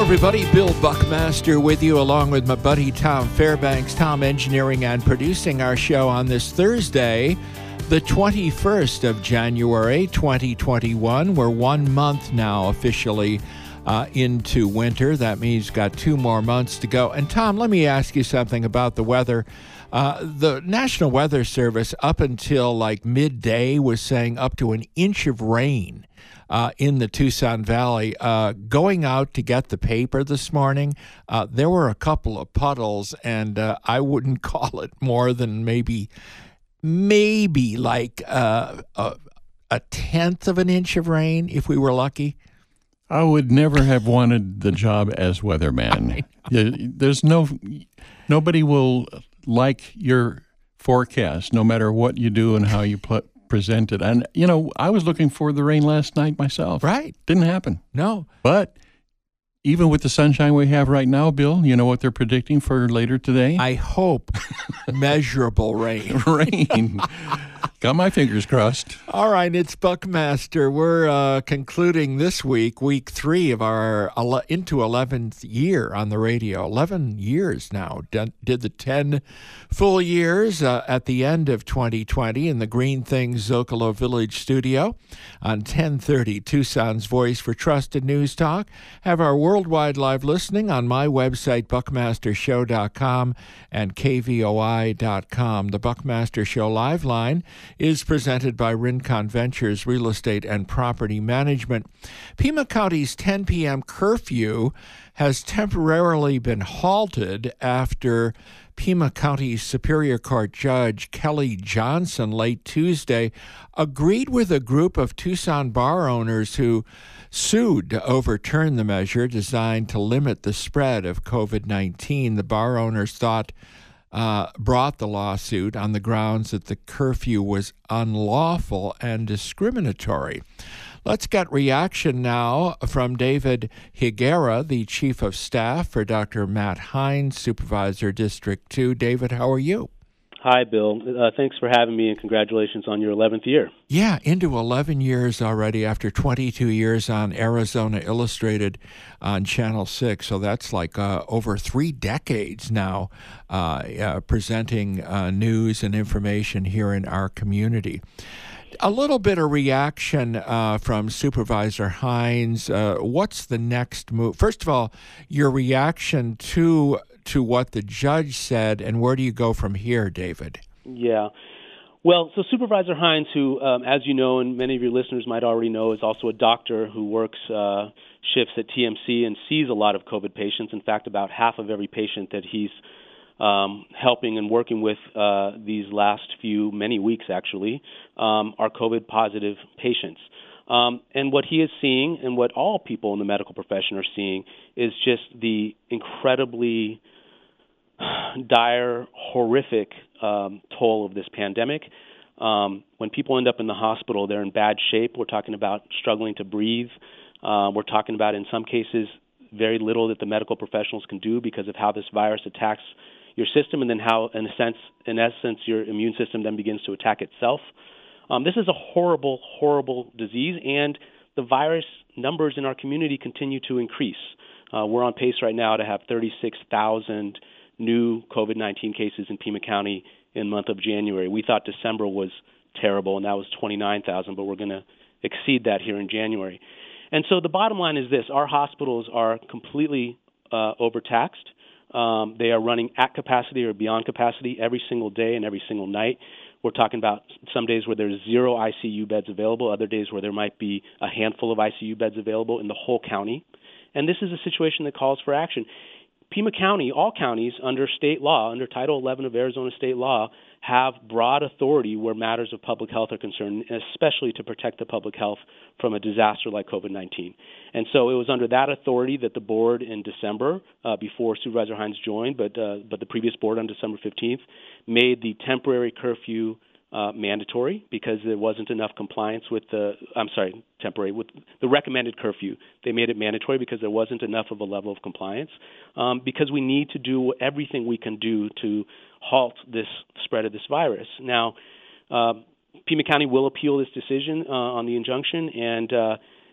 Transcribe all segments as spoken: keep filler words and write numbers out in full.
everybody. Bill Buckmaster with you, along with my buddy Tom Fairbanks. Tom engineering and producing our show on this Thursday, the twenty-first of January, twenty twenty-one. We're one month now officially uh, into winter. That means got two more months to go. And Tom, let me ask you something about the weather. Uh, the National Weather Service, up until like midday, was saying up to an inch of rain Uh, in the Tucson Valley. Uh, going out to get the paper this morning, uh, there were a couple of puddles, and uh, I wouldn't call it more than maybe, maybe like uh, a, a tenth of an inch of rain if we were lucky. I would never have wanted the job as weatherman. There's no, nobody will like your forecast, no matter what you do and how you put. Presented. And, you know, I was looking for the rain last night myself. Right. Didn't happen. No. But even with the sunshine we have right now, Bill, you know what they're predicting for later today? I hope measurable rain. Rain. Got my fingers crossed. All right, it's Buckmaster. We're uh, concluding this week, week three of our ele- into eleventh year on the radio. eleven years now. Did, did the ten full years uh, at the end of twenty twenty in the Green Things Zocalo Village studio on ten thirty Tucson's Voice for Trusted News Talk. Have our worldwide live listening on my website, buckmaster show dot com and k v o i dot com. The Buckmaster Show live line is presented by Rincon Ventures Real Estate and Property Management. Pima County's ten p.m. curfew has temporarily been halted after Pima County Superior Court Judge Kelly Johnson late Tuesday agreed with a group of Tucson bar owners who sued to overturn the measure designed to limit the spread of covid nineteen. The bar owners thought Uh, brought the lawsuit on the grounds that the curfew was unlawful and discriminatory. Let's get reaction now from David Higuera, the Chief of Staff for Doctor Matt Hines, Supervisor, District two. David, how are you? Hi, Bill. Uh, thanks for having me, and congratulations on your eleventh year. Yeah, into eleven years already after twenty-two years on Arizona Illustrated on Channel six. So that's like uh, over three decades now uh, uh, presenting uh, news and information here in our community. A little bit of reaction uh, from Supervisor Hines. Uh, what's the next move? First of all, your reaction to to what the judge said, and where do you go from here, David? Yeah. Well, so Supervisor Hines, who, um, as you know, and many of your listeners might already know, is also a doctor who works uh, shifts at T M C and sees a lot of COVID patients. In fact, about half of every patient that he's um, helping and working with uh, these last few, many weeks actually, um, are COVID positive patients. Um, and what he is seeing, and what all people in the medical profession are seeing, is just the incredibly dire, horrific um, toll of this pandemic. Um, when people end up in the hospital, they're in bad shape. We're talking about struggling to breathe. Uh, we're talking about, in some cases, very little that the medical professionals can do because of how this virus attacks your system, and then how, in a sense, in essence, your immune system then begins to attack itself. Um, this is a horrible, horrible disease, and the virus numbers in our community continue to increase. Uh, we're on pace right now to have thirty-six thousand new COVID nineteen cases in Pima County in the month of January. We thought December was terrible, and that was twenty-nine thousand, but we're going to exceed that here in January. And so the bottom line is this: our hospitals are completely uh, overtaxed. Um, they are running at capacity or beyond capacity every single day and every single night. We're talking about some days where there's zero I C U beds available, other days where there might be a handful of I C U beds available in the whole county. And this is a situation that calls for action. Pima County, all counties under state law, under Title eleven of Arizona state law, have broad authority where matters of public health are concerned, especially to protect the public health from a disaster like COVID nineteen. And so it was under that authority that the board in December, uh, before Supervisor Hines joined, but uh, but the previous board on December fifteenth, made the temporary curfew uh, mandatory because there wasn't enough compliance with the, I'm sorry, temporary, with the recommended curfew. They made it mandatory because there wasn't enough of a level of compliance, um, because we need to do everything we can do to halt this spread of this virus. Now, uh, Pima County will appeal this decision uh, on the injunction, and uh,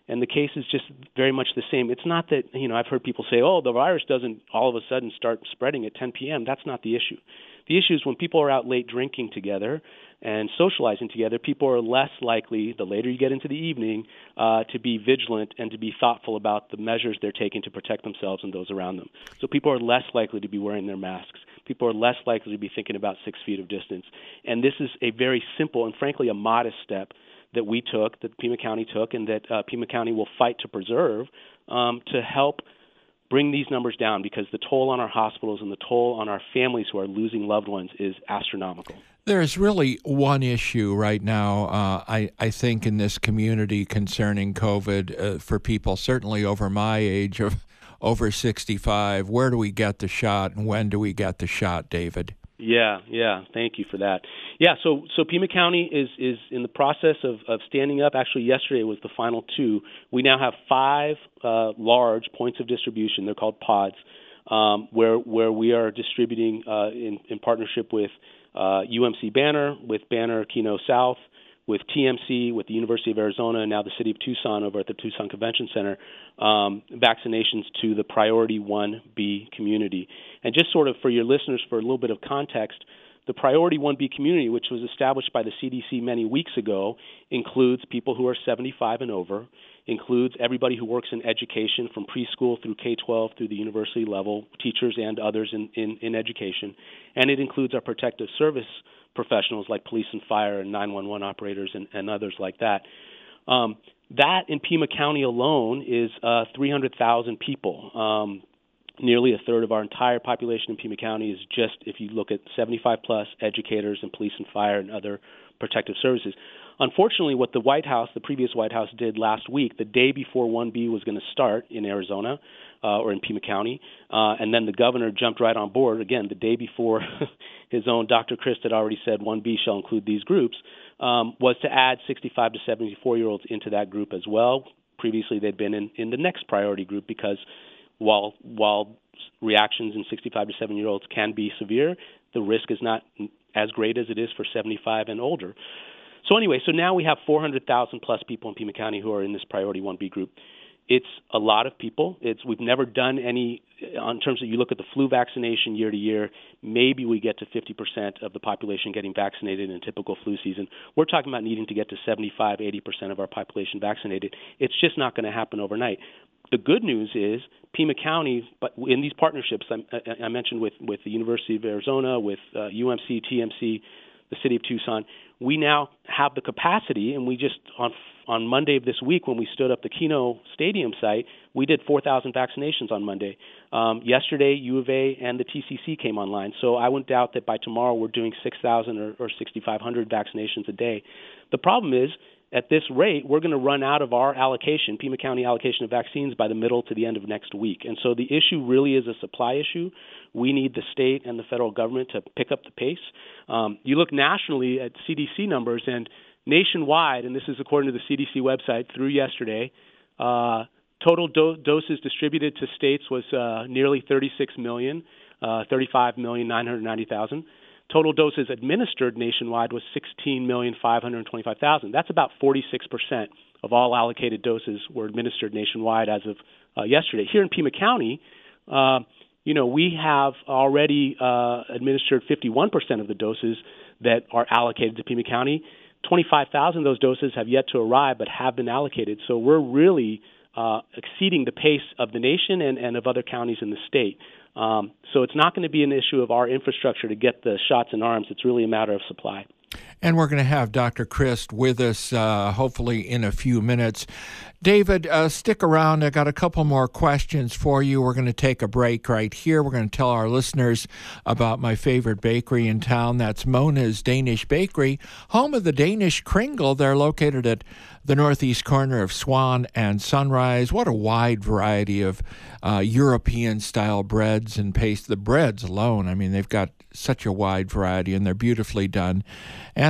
and the case is just very much the same. It's not that, you know, I've heard people say, oh, the virus doesn't all of a sudden start spreading at ten p.m. That's not the issue. The issue is when people are out late drinking together and socializing together, people are less likely, the later you get into the evening, uh, to be vigilant and to be thoughtful about the measures they're taking to protect themselves and those around them. So people are less likely to be wearing their masks. People are less likely to be thinking about six feet of distance. And this is a very simple and, frankly, a modest step that we took, that Pima County took, and that uh, Pima County will fight to preserve um, to help bring these numbers down, because the toll on our hospitals and the toll on our families who are losing loved ones is astronomical. There's really one issue right now, uh, I, I think, in this community concerning COVID uh, for people certainly over my age, of over sixty-five. Where do we get the shot, and when do we get the shot, David? Yeah, yeah. Thank you for that. Yeah, so so Pima County is is in the process of, of standing up. Actually, yesterday was the final two. We now have five uh, large points of distribution. They're called pods, um, where where we are distributing uh, in, in partnership with uh, U M C Banner, with Banner Keno South, with T M C, with the University of Arizona, and now the City of Tucson over at the Tucson Convention Center, um, vaccinations to the Priority one B community. And just sort of for your listeners, for a little bit of context, the Priority one B community, which was established by the C D C many weeks ago, includes people who are seventy-five and over, includes everybody who works in education from preschool through K twelve through the university level, teachers and others in, in, in education, and it includes our protective service professionals like police and fire and nine one one operators and, and others like that. Um, that in Pima County alone is uh, three hundred thousand people. Um, nearly a third of our entire population in Pima County is just, if you look at seventy-five plus educators and police and fire and other protective services. Unfortunately, what the White House, the previous White House, did last week, the day before one B was going to start in Arizona uh, or in Pima County, uh, and then the governor jumped right on board, again, the day before his own Doctor Christ had already said one B shall include these groups, um, was to add sixty-five to seventy-four-year-olds into that group as well. Previously, they'd been in, in the next priority group because while while reactions in sixty-five to seventy-year-olds can be severe, the risk is not as great as it is for seventy-five and older. So anyway, so now we have four hundred thousand plus people in Pima County who are in this Priority one B group. It's a lot of people. It's we've never done any, in terms of you look at the flu vaccination year to year, maybe we get to fifty percent of the population getting vaccinated in a typical flu season. We're talking about needing to get to seventy-five, eighty percent of our population vaccinated. It's just not going to happen overnight. The good news is Pima County, but in these partnerships I, I mentioned with, with the University of Arizona, with uh, U M C, T M C, the City of Tucson, we now have the capacity, and we just, on on Monday of this week when we stood up the Keno Stadium site, we did four thousand vaccinations on Monday. Um, yesterday, U of A and the T C C came online, so I wouldn't doubt that by tomorrow we're doing six thousand or, or sixty-five hundred vaccinations a day. The problem is, at this rate, we're going to run out of our allocation, Pima County allocation of vaccines, by the middle to the end of next week. And so the issue really is a supply issue. We need the state and the federal government to pick up the pace. Um, you look nationally at C D C numbers, and nationwide, and this is according to the C D C website through yesterday, uh, total do- doses distributed to states was uh, nearly thirty-six million, uh, thirty-five million nine hundred ninety thousand. Total doses administered nationwide was sixteen million five hundred twenty-five thousand. That's about forty-six percent of all allocated doses were administered nationwide as of uh, yesterday. Here in Pima County, uh, you know, we have already uh, administered fifty-one percent of the doses that are allocated to Pima County. twenty-five thousand of those doses have yet to arrive but have been allocated. So we're really uh, exceeding the pace of the nation and, and of other counties in the state. Um, so it's not going to be an issue of our infrastructure to get the shots in arms. It's really a matter of supply. And we're going to have Doctor Christ with us, uh, hopefully in a few minutes. David, uh, stick around. I got a couple more questions for you. We're going to take a break right here. We're going to tell our listeners about my favorite bakery in town. That's Mona's Danish Bakery, home of the Danish Kringle. They're located at the northeast corner of Swan and Sunrise. What a wide variety of uh, European-style breads and paste. The breads alone, I mean, they've got such a wide variety, and they're beautifully done. And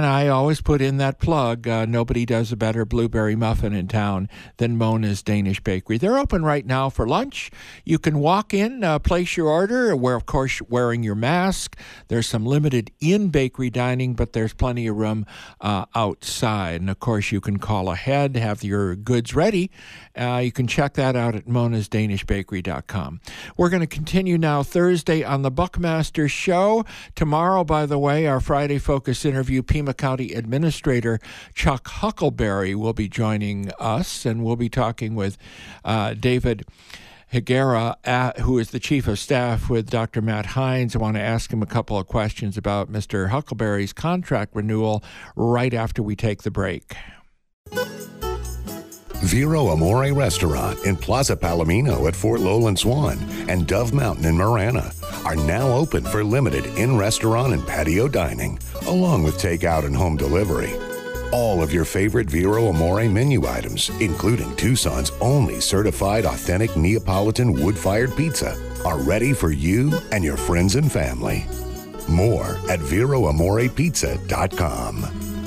again, I always put in that plug. Uh, nobody does a better blueberry muffin in town than Mona's Danish Bakery. They're open right now for lunch. You can walk in, uh, place your order, where, of course, wearing your mask. There's some limited in-bakery dining, but there's plenty of room uh, outside. And, of course, you can call ahead, have your goods ready. Uh, you can check that out at monas danish bakery dot com. We're going to continue now Thursday on the Buckmaster Show. Tomorrow, by the way, our Friday Focus interview, Pima County Administrator Chuck Huckleberry will be joining us, and we'll be talking with uh, David Higuera, uh, who is the Chief of Staff with Doctor Matt Hines. I want to ask him a couple of questions about Mister Huckleberry's contract renewal right after we take the break. Vero Amore Restaurant in Plaza Palomino at Fort Lowland Swan and Dove Mountain in Marana are now open for limited in-restaurant and patio dining, along with takeout and home delivery. All of your favorite Vero Amore menu items, including Tucson's only certified authentic Neapolitan wood-fired pizza, are ready for you and your friends and family. More at vero amore pizza dot com.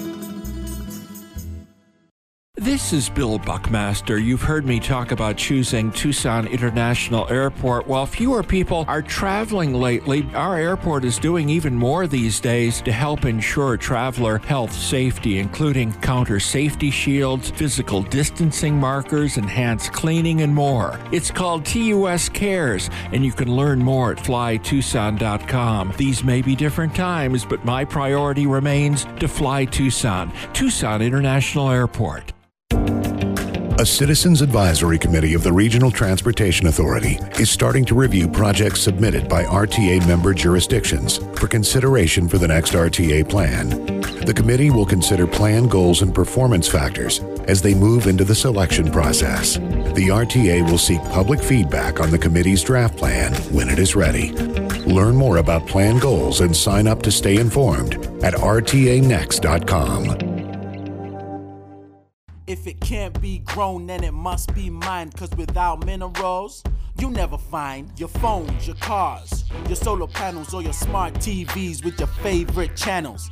This is Bill Buckmaster. You've heard me talk about choosing Tucson International Airport. While fewer people are traveling lately, our airport is doing even more these days to help ensure traveler health safety, including counter safety shields, physical distancing markers, enhanced cleaning, and more. It's called T U S Cares, and you can learn more at fly tucson dot com. These may be different times, but my priority remains to fly Tucson. Tucson International Airport. A Citizens Advisory Committee of the Regional Transportation Authority is starting to review projects submitted by R T A member jurisdictions for consideration for the next R T A plan. The committee will consider plan goals and performance factors as they move into the selection process. The R T A will seek public feedback on the committee's draft plan when it is ready. Learn more about plan goals and sign up to stay informed at r t a next dot com. If it can't be grown, then it must be mine. Cause without minerals, you never find your phones, your cars, your solar panels, or your smart T Vs with your favorite channels.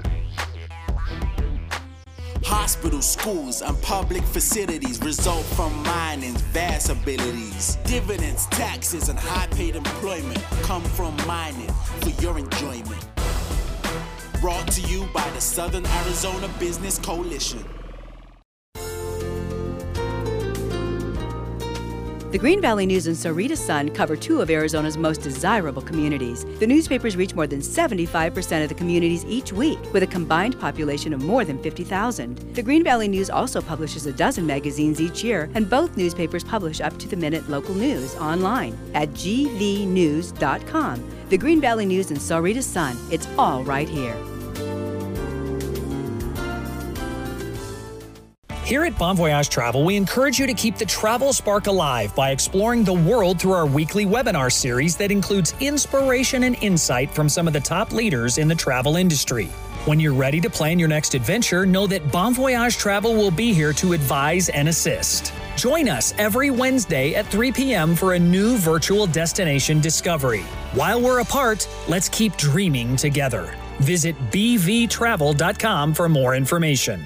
Hospitals, schools, and public facilities result from mining's vast abilities. Dividends, taxes, and high-paid employment come from mining for your enjoyment. Brought to you by the Southern Arizona Business Coalition. The Green Valley News and Sahuarita Sun cover two of Arizona's most desirable communities. The newspapers reach more than seventy-five percent of the communities each week, with a combined population of more than fifty thousand. The Green Valley News also publishes a dozen magazines each year, and both newspapers publish up-to-the-minute local news online at g v news dot com. The Green Valley News and Sahuarita Sun, it's all right here. Here at Bon Voyage Travel, we encourage you to keep the travel spark alive by exploring the world through our weekly webinar series that includes inspiration and insight from some of the top leaders in the travel industry. When you're ready to plan your next adventure, know that Bon Voyage Travel will be here to advise and assist. Join us every Wednesday at three p.m. for a new virtual destination discovery. While we're apart, let's keep dreaming together. Visit b v travel dot com for more information.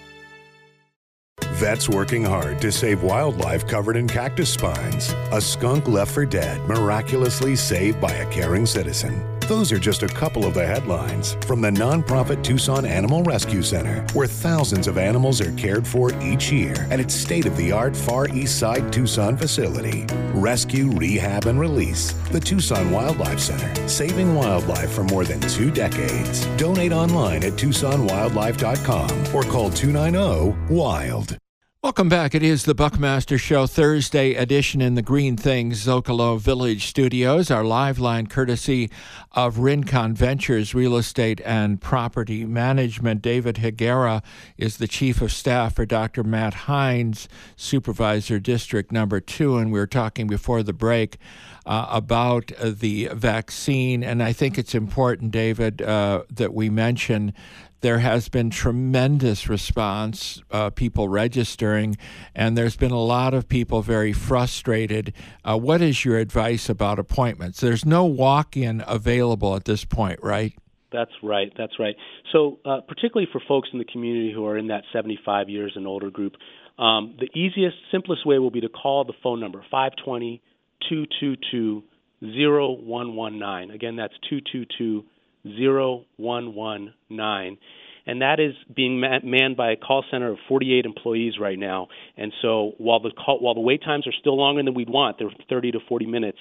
Vets working hard to save wildlife covered in cactus spines. A skunk left for dead, miraculously saved by a caring citizen. Those are just a couple of the headlines from the nonprofit Tucson Animal Rescue Center, where thousands of animals are cared for each year at its state-of-the-art Far East Side Tucson facility. Rescue, rehab, and release. The Tucson Wildlife Center, saving wildlife for more than two decades. Donate online at tucson wildlife dot com or call two nine zero WILD. Welcome back. It is the Buckmaster Show Thursday edition in the Green Things Zocalo Village Studios. Our live line courtesy of Rincon Ventures Real Estate and Property Management. David Higuera is the Chief of Staff for Doctor Matt Hines, Supervisor District Number Two, and we were talking before the break uh, about uh, the vaccine. And I think it's important, David, uh, that we mention there has been tremendous response, uh, people registering, and there's been a lot of people very frustrated. Uh, what is your advice about appointments? There's no walk-in available at this point, right? That's right. That's right. So uh, particularly for folks in the community who are in that seventy-five years and older group, um, the easiest, simplest way will be to call the phone number, five two zero, two two two, zero one one nine. Again, that's two two two, zero one one nine. And that is being manned by a call center of forty-eight employees right now. And so while the call, while the wait times are still longer than we'd want, they're thirty to forty minutes,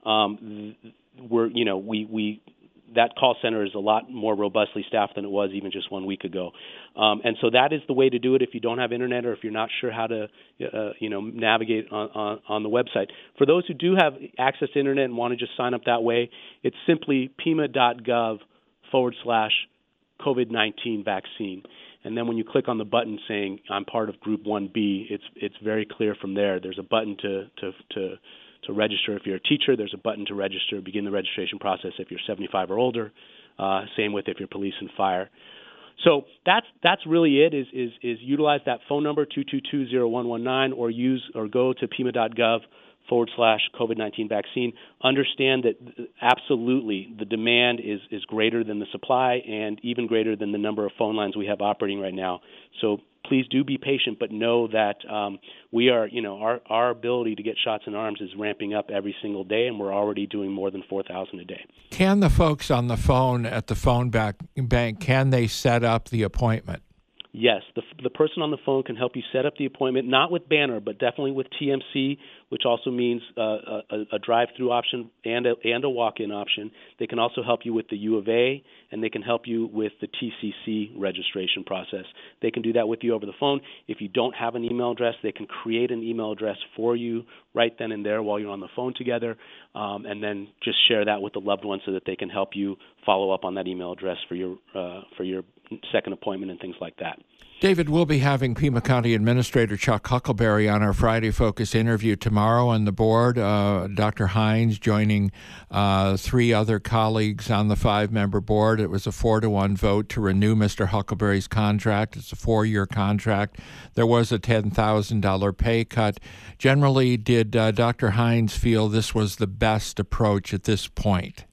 um, we're, you know, we, we that call center is a lot more robustly staffed than it was even just one week ago. Um, and so that is the way to do it if you don't have internet or if you're not sure how to, uh, you know, navigate on, on, on the website. For those who do have access to internet and want to just sign up that way, it's simply pima.gov forward slash COVID nineteen vaccine. And then when you click on the button saying I'm part of Group one B, it's it's very clear from there. There's a button to to to to register if you're a teacher. There's a button to register, begin the registration process if you're seventy-five or older. Uh, same with if you're police and fire. So that's that's really it. Is is is utilize that phone number two two two, zero one one nine or use or go to pima.gov forward slash COVID nineteen vaccine. Understand that absolutely the demand is is greater than the supply and even greater than the number of phone lines we have operating right now. So please do be patient, but know that um, we are, you know, our, our ability to get shots in arms is ramping up every single day, and we're already doing more than four thousand a day. Can the folks on the phone at the phone back bank, can they set up the appointment? Yes, the the person on the phone can help you set up the appointment, not with Banner, but definitely with T M C, which also means uh, a, a drive-through option and a, and a walk-in option. They can also help you with the U of A, and they can help you with the T C C registration process. They can do that with you over the phone. If you don't have an email address, they can create an email address for you right then and there while you're on the phone together, um, and then just share that with the loved one so that they can help you follow up on that email address for your uh, for your second appointment and things like that. David, we'll be having Pima County Administrator Chuck Huckleberry on our Friday Focus interview tomorrow on the board. Uh, Doctor Hines joining uh, three other colleagues on the five-member board. It was a four to one vote to renew Mister Huckleberry's contract. It's a four-year contract. There was a ten thousand dollars pay cut. Generally, did uh, Doctor Hines feel this was the best approach at this point?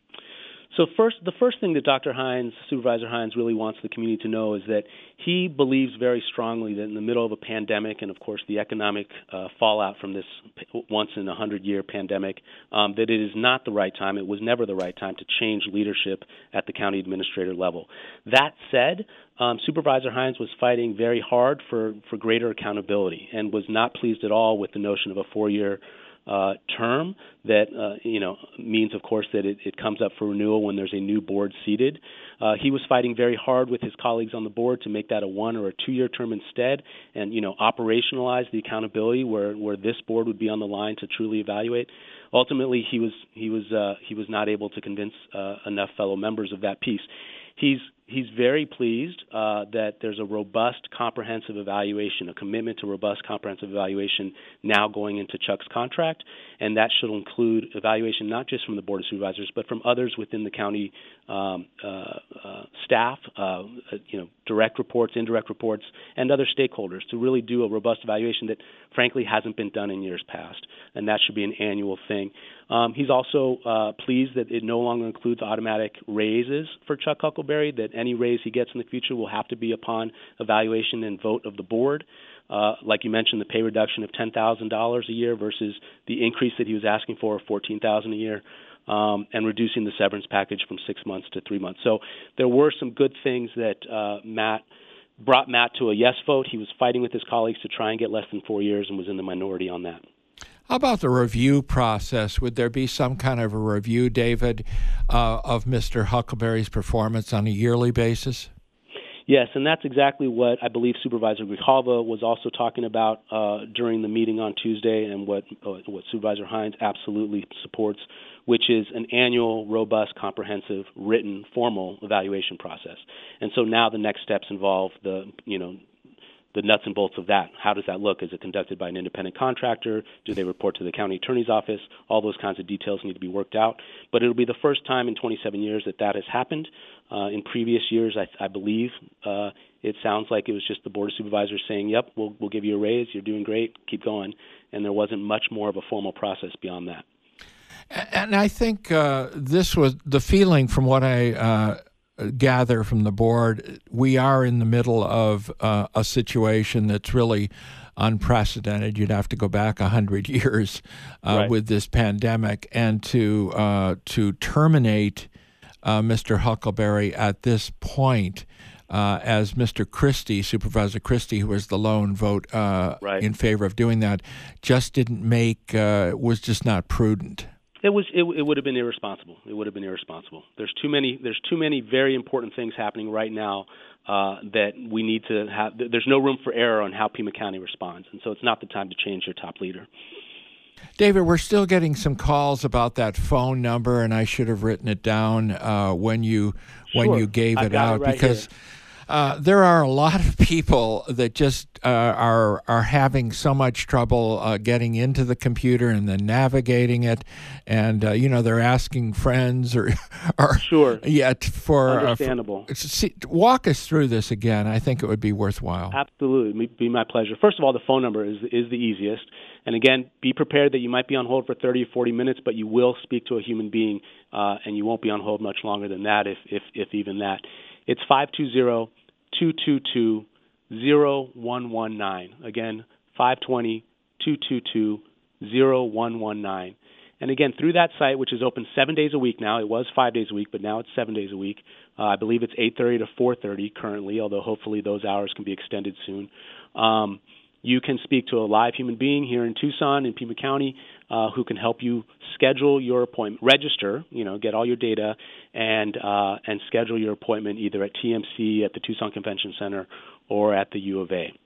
So first, the first thing that Doctor Hines, Supervisor Hines, really wants the community to know is that he believes very strongly that in the middle of a pandemic and, of course, the economic uh, fallout from this once-in-a-hundred-year pandemic, um, that it is not the right time, it was never the right time to change leadership at the county administrator level. That said, um, Supervisor Hines was fighting very hard for, for greater accountability and was not pleased at all with the notion of a four-year Uh, term that, uh, you know, means, of course, that it, it comes up for renewal when there's a new board seated. Uh, he was fighting very hard with his colleagues on the board to make that a one or a two-year term instead and, you know, operationalize the accountability where, where this board would be on the line to truly evaluate. Ultimately, he was he was uh, he was not able to convince uh, enough fellow members of that piece. He's He's very pleased uh, that there's a robust, comprehensive evaluation, a commitment to robust, comprehensive evaluation now going into Chuck's contract, and that should include evaluation not just from the Board of Supervisors, but from others within the county um, uh, uh, staff, uh, you know, direct reports, indirect reports, and other stakeholders to really do a robust evaluation that, frankly, hasn't been done in years past, and that should be an annual thing. Um, he's also uh, pleased that it no longer includes automatic raises for Chuck Huckleberry, that any raise he gets in the future will have to be upon evaluation and vote of the board. Uh, like you mentioned, the pay reduction of ten thousand dollars a year versus the increase that he was asking for of fourteen thousand dollars a year, um, and reducing the severance package from six months to three months. So there were some good things that uh, Matt brought Matt to a yes vote. He was fighting with his colleagues to try and get less than four years and was in the minority on that. How about the review process? Would there be some kind of a review, David, uh, of Mister Huckleberry's performance on a yearly basis? Yes, and that's exactly what I believe Supervisor Grijalva was also talking about uh, during the meeting on Tuesday, and what uh, what Supervisor Hines absolutely supports, which is an annual, robust, comprehensive, written, formal evaluation process. And so now the next steps involve the, you know, the nuts and bolts of that. How does that look? Is it conducted by an independent contractor? Do they report to the county attorney's office? All those kinds of details need to be worked out. But it'll be the first time in twenty-seven years that that has happened. Uh, in previous years, I, I believe uh, it sounds like it was just the Board of Supervisors saying, yep, we'll, we'll give you a raise. You're doing great. Keep going. And there wasn't much more of a formal process beyond that. And I think uh, this was the feeling from what I uh, gather from the board, we are in the middle of uh, a situation that's really unprecedented. You'd have to go back a hundred years uh, right. with this pandemic, and to uh, to terminate uh, Mister Huckleberry at this point, uh, as Mister Christie, Supervisor Christie, who was the lone vote uh, right. in favor of doing that, just didn't make uh, was just not prudent. It was. It, it would have been irresponsible. It would have been irresponsible. There's too many. There's too many very important things happening right now uh, that we need to have. There's no room for error on how Pima County responds, and so it's not the time to change your top leader. David, we're still getting some calls about that phone number, and I should have written it down uh, when you when Sure. you gave I've it got out it right because. here. Uh, there are a lot of people that just uh, are are having so much trouble uh, getting into the computer and then navigating it, and uh, you know they're asking friends or or Sure. yeah for Understandable. Uh, for, see, walk us through this again. I think it would be worthwhile. Absolutely, it'd be my pleasure. First of all, the phone number is is the easiest, and again, be prepared that you might be on hold for thirty or forty minutes, but you will speak to a human being, uh, and you won't be on hold much longer than that, if if if even that. It's five two zero, two two two, zero one one nine. Again, five two zero, two two two, zero one one nine. And again, through that site, which is open seven days a week now, it was five days a week, but now it's seven days a week. Uh, I believe it's eight thirty to four thirty currently, although hopefully those hours can be extended soon. Um, you can speak to a live human being here in Tucson, in Pima County, uh, who can help you schedule your appointment, register, you know, get all your data, and uh, and schedule your appointment either at T M C, at the Tucson Convention Center, or at the U of A.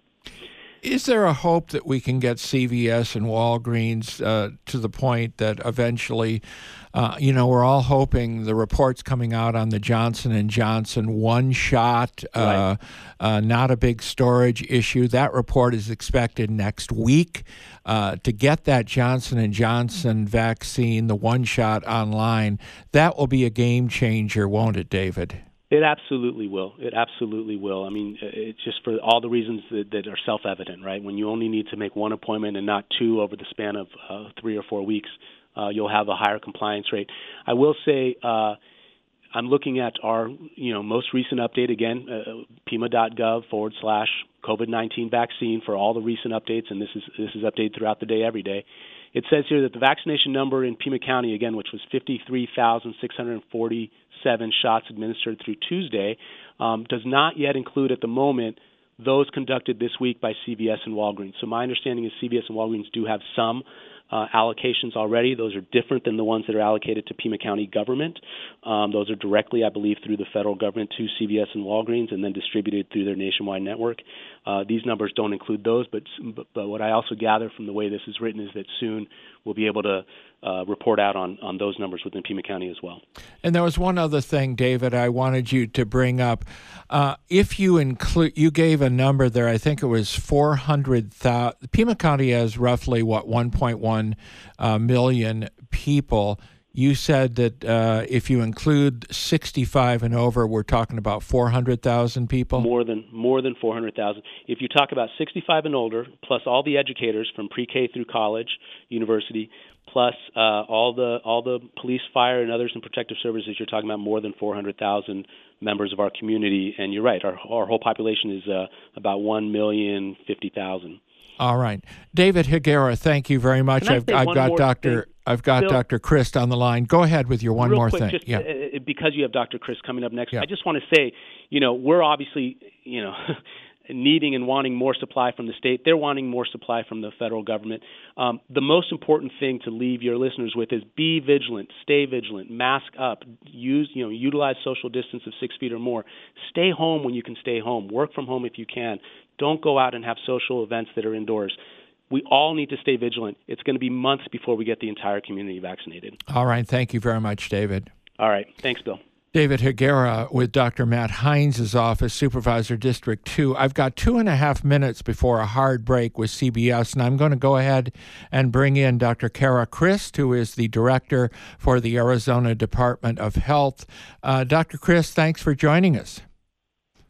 Is there a hope that we can get C V S and Walgreens uh, to the point that eventually, uh, you know, we're all hoping the reports coming out on the Johnson and Johnson one shot, uh, Right. uh, not a big storage issue. That report is expected next week. Uh, to get that Johnson and Johnson vaccine, the one shot online, that will be a game changer, won't it, David? It absolutely will. It absolutely will. I mean, it's just for all the reasons that, that are self-evident, right? When you only need to make one appointment and not two over the span of uh, three or four weeks, uh, you'll have a higher compliance rate. I will say uh, I'm looking at our, you know, most recent update again, uh, pima.gov forward slash COVID nineteen vaccine for all the recent updates, and this is this is updated throughout the day, every day. It says here that the vaccination number in Pima County, again, which was fifty-three thousand six hundred forty-seven shots administered through Tuesday, um, does not yet include at the moment those conducted this week by C V S and Walgreens. So my understanding is C V S and Walgreens do have some uh, allocations already. Those are different than the ones that are allocated to Pima County government. Um, those are directly, I believe, through the federal government to C V S and Walgreens and then distributed through their nationwide network. Uh, these numbers don't include those, but, but but what I also gather from the way this is written is that soon we'll be able to uh, report out on, on those numbers within Pima County as well. And there was one other thing, David, I wanted you to bring up. Uh, if you include, you gave a number there, I think it was four hundred thousand. Pima County has roughly, what, one point one uh, million people. You said that uh, if you include sixty-five and over, we're talking about four hundred thousand people? More than more than four hundred thousand. If you talk about sixty-five and older, plus all the educators from pre-K through college, university, plus uh, all the all the police, fire, and others in protective services, you're talking about more than four hundred thousand members of our community. And you're right, our, our whole population is uh, about one million fifty thousand. All right. David Higuera, thank you very much. Can I I've, say I've one got more Doctor thing? I've got Bill, Doctor Christ on the line. Go ahead with your one Real more quick, thing. Just, yeah. uh, because you have Doctor Chris coming up next, Yeah. I just want to say, you know, we're obviously, you know, needing and wanting more supply from the state. They're wanting more supply from the federal government. Um, the most important thing to leave your listeners with is be vigilant, stay vigilant, mask up, use, you know, utilize social distance of six feet or more. Stay home when you can stay home. Work from home if you can. Don't go out and have social events that are indoors. We all need to stay vigilant. It's going to be months before we get the entire community vaccinated. All right. Thank you very much, David. All right. Thanks, Bill. David Higuera with Doctor Matt Hines' office, Supervisor District two. I've got two and a half minutes before a hard break with C B S, and I'm going to go ahead and bring in Doctor Kara Christ, who is the Director for the Arizona Department of Health. Uh, Doctor Christ, thanks for joining us.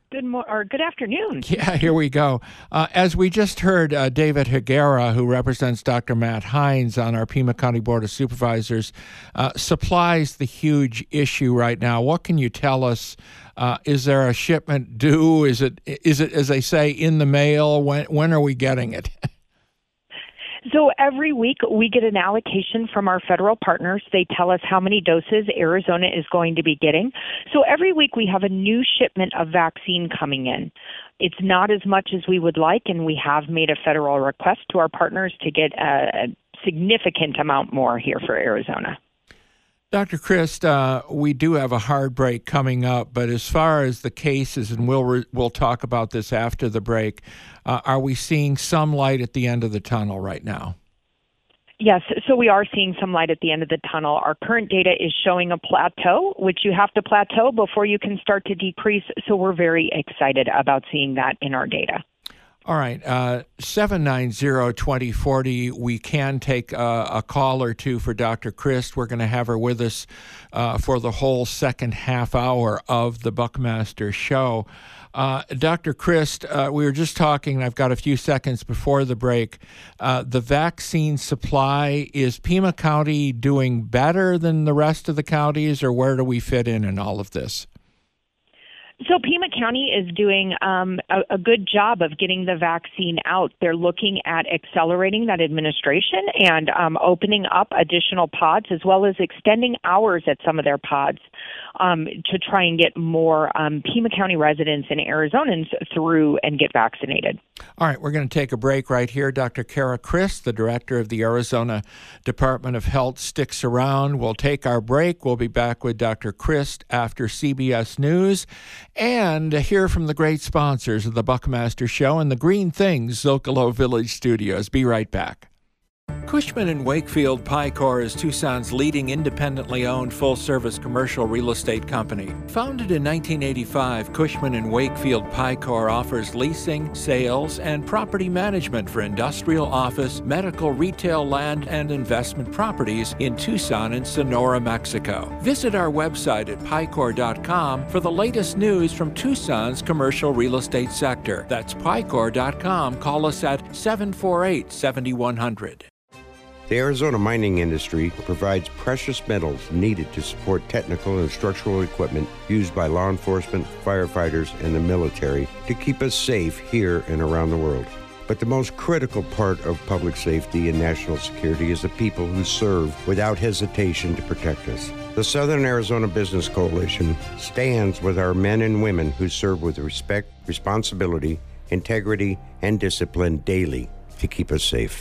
Good mo- or good afternoon. Yeah, here we go. Uh, as we just heard, uh, David Higuera, who represents Doctor Matt Hines on our Pima County Board of Supervisors, uh, supplies the huge issue right now. What can you tell us? Uh, is there a shipment due? Is it, is it, as they say, in the mail? When, when are we getting it? So every week we get an allocation from our federal partners. They tell us how many doses Arizona is going to be getting. So every week we have a new shipment of vaccine coming in. It's not as much as we would like, and we have made a federal request to our partners to get a, a significant amount more here for Arizona. Doctor Christ, uh, we do have a hard break coming up, but as far as the cases, and we'll re- we'll talk about this after the break, uh, are we seeing some light at the end of the tunnel right now? Yes, so we are seeing some light at the end of the tunnel. Our current data is showing a plateau, which you have to plateau before you can start to decrease, so we're very excited about seeing that in our data. All right, uh, seven nine zero, two zero four zero. We can take uh, a call or two for Doctor Christ. We're going to have her with us uh, for the whole second half hour of the Buckmaster Show. Uh, Doctor Christ, uh, we were just talking, and I've got a few seconds before the break. Uh, the vaccine supply, is Pima County doing better than the rest of the counties, or where do we fit in in all of this? So Pima County is doing um, a, a good job of getting the vaccine out. They're looking at accelerating that administration and um, opening up additional pods, as well as extending hours at some of their pods um, to try and get more um, Pima County residents and Arizonans through and get vaccinated. All right, we're going to take a break right here. Doctor Kara Christ, the director of the Arizona Department of Health, sticks around. We'll take our break. We'll be back with Doctor Christ after C B S News and hear from the great sponsors of the Buckmaster Show and the Green Things Zocalo Village Studios. Be right back. Cushman and Wakefield Picor is Tucson's leading independently owned full-service commercial real estate company. Founded in nineteen eighty-five, Cushman and Wakefield Picor offers leasing, sales, and property management for industrial, office, medical, retail, land, and investment properties in Tucson and Sonora, Mexico. Visit our website at picor dot com for the latest news from Tucson's commercial real estate sector. That's picor dot com. Call us at seven four eight, seven one zero zero. The Arizona mining industry provides precious metals needed to support technical and structural equipment used by law enforcement, firefighters, and the military to keep us safe here and around the world. But the most critical part of public safety and national security is the people who serve without hesitation to protect us. The Southern Arizona Business Coalition stands with our men and women who serve with respect, responsibility, integrity, and discipline daily to keep us safe.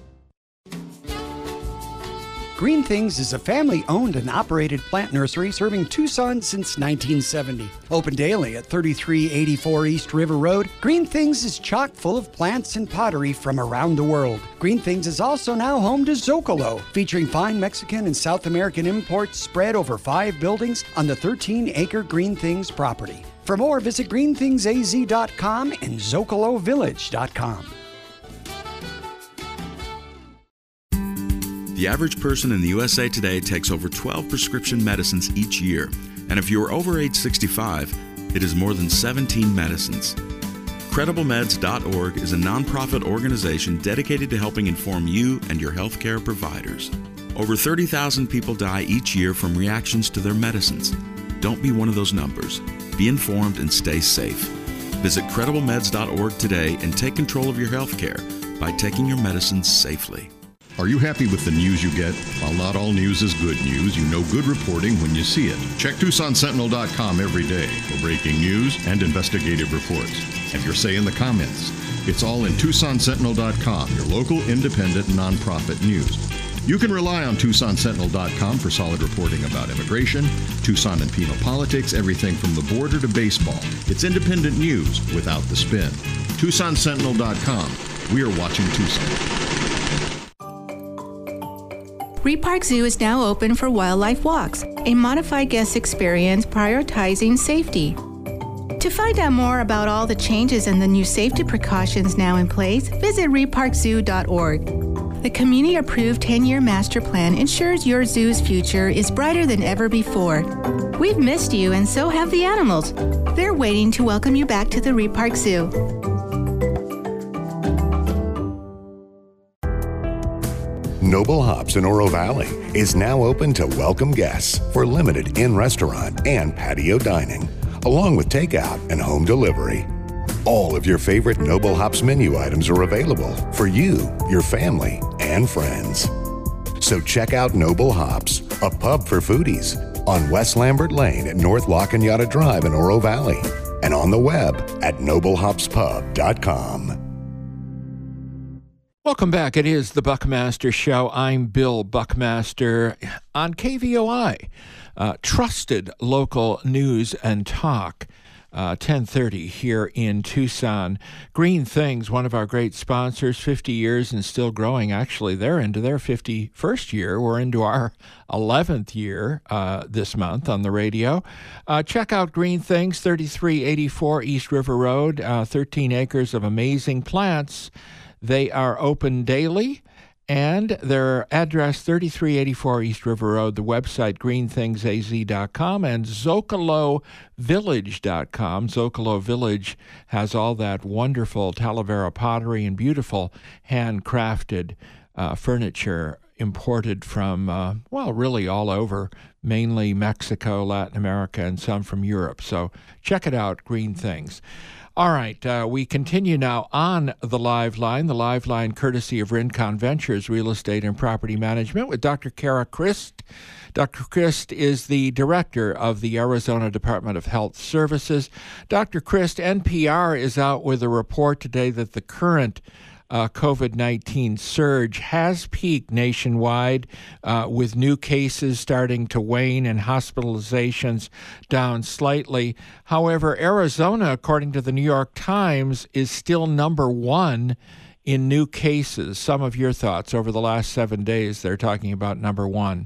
Green Things is a family-owned and operated plant nursery serving Tucson since nineteen seventy. Open daily at thirty-three eighty-four East River Road, Green Things is chock full of plants and pottery from around the world. Green Things is also now home to Zocalo, featuring fine Mexican and South American imports spread over five buildings on the thirteen acre Green Things property. For more, visit green things a z dot com and zocalo village dot com. The average person in the U S A today takes over twelve prescription medicines each year, and if you are over age sixty-five, it is more than seventeen medicines. Credible Meds dot org is a nonprofit organization dedicated to helping inform you and your healthcare providers. Over thirty thousand people die each year from reactions to their medicines. Don't be one of those numbers. Be informed and stay safe. Visit Credible Meds dot org today and take control of your healthcare by taking your medicines safely. Are you happy with the news you get? While not all news is good news, you know good reporting when you see it. Check Tucson Sentinel dot com every day for breaking news and investigative reports. Have your say in the comments. It's all in Tucson Sentinel dot com, your local independent nonprofit news. You can rely on Tucson Sentinel dot com for solid reporting about immigration, Tucson and Pima politics, everything from the border to baseball. It's independent news without the spin. Tucson Sentinel dot com. We are watching Tucson. Reed Park Zoo is now open for wildlife walks, a modified guest experience prioritizing safety. To find out more about all the changes and the new safety precautions now in place, visit reed park zoo dot org. The community-approved ten-year master plan ensures your zoo's future is brighter than ever before. We've missed you, and so have the animals. They're waiting to welcome you back to the Reed Park Zoo. Noble Hops in Oro Valley is now open to welcome guests for limited in-restaurant and patio dining, along with takeout and home delivery. All of your favorite Noble Hops menu items are available for you, your family, and friends. So check out Noble Hops, a pub for foodies, on West Lambert Lane at North La Cañada Drive in Oro Valley, and on the web at noble hops pub dot com. Welcome back. It is the Buckmaster Show. I'm Bill Buckmaster on K V O I, uh, trusted local news and talk. Uh, ten thirty here in Tucson. Green Things, one of our great sponsors, fifty years and still growing. Actually, they're into their fifty-first year. We're into our eleventh year uh, this month on the radio. Uh, check out Green Things, thirty-three eighty-four East River Road, uh, thirteen acres of amazing plants. They are open daily. And their address, thirty-three eighty-four East River Road, the website, green things a z dot com, and zocalo village dot com. Zocalo Village has all that wonderful Talavera pottery and beautiful handcrafted uh, furniture imported from, uh, well, really all over, mainly Mexico, Latin America, and some from Europe. So check it out, Green Things. All right, uh, we continue now on the live line, the live line courtesy of Rincon Ventures Real Estate and Property Management with Doctor Kara Christ. Doctor Christ is the director of the Arizona Department of Health Services. Doctor Christ, N P R is out with a report today that the current Uh, COVID nineteen surge has peaked nationwide uh, with new cases starting to wane and hospitalizations down slightly. However, Arizona, according to the New York Times, is still number one in new cases. Some of your thoughts over the last seven days, they're talking about number one.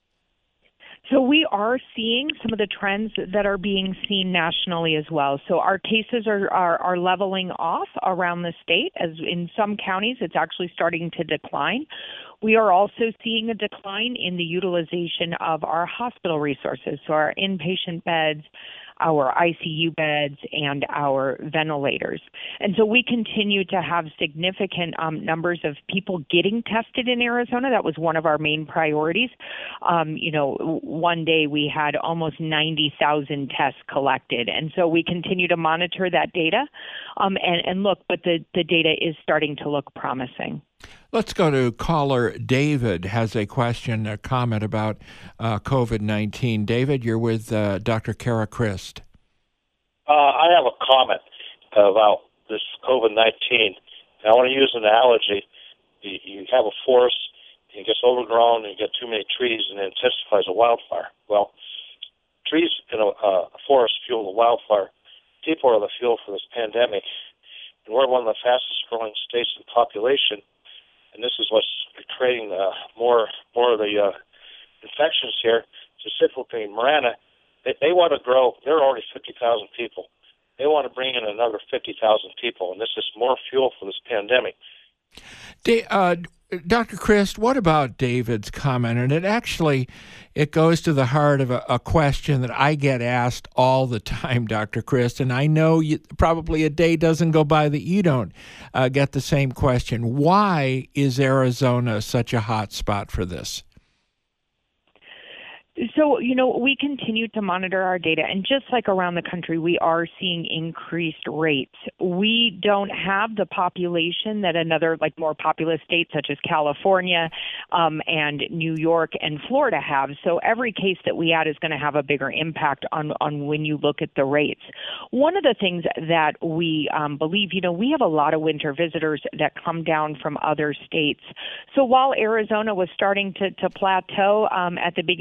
So we are seeing some of the trends that are being seen nationally as well. So our cases are, are, are leveling off around the state. As in some counties, it's actually starting to decline. We are also seeing a decline in the utilization of our hospital resources, so our inpatient beds, our I C U beds, and our ventilators. And so we continue to have significant um, numbers of people getting tested in Arizona. That was one of our main priorities. Um, you know, one day we had almost ninety thousand tests collected. And so we continue to monitor that data um, and, and look, but the, the data is starting to look promising. Let's go to caller David has a question, a comment about uh, COVID nineteen. David, you're with uh, Doctor Kara Christ. Uh, I have a comment about this COVID nineteen. I want to use an analogy. You, you have a forest, it gets overgrown, and you get too many trees, and it intensifies a wildfire. Well, trees in a, uh, a forest fuel the wildfire. People are the fuel for this pandemic, and we're one of the fastest growing states in population. And this is what's creating uh, more more of the uh, infections here. Specifically in Marana, they, they want to grow. There are already fifty thousand people. They want to bring in another fifty thousand people, and this is more fuel for this pandemic. Da- uh, Doctor Christ, what about David's comment? And it actually, it goes to the heart of a, a question that I get asked all the time, Doctor Christ, and I know you, probably a day doesn't go by that you don't uh, get the same question. Why is Arizona such a hot spot for this? So, you know, we continue to monitor our data, and just like around the country, we are seeing increased rates. We don't have the population that another, like more populous states such as California um, and New York and Florida have. So every case that we add is going to have a bigger impact on, on when you look at the rates. One of the things that we um, believe, you know, we have a lot of winter visitors that come down from other states. So while Arizona was starting to, to plateau um, at the beginning of the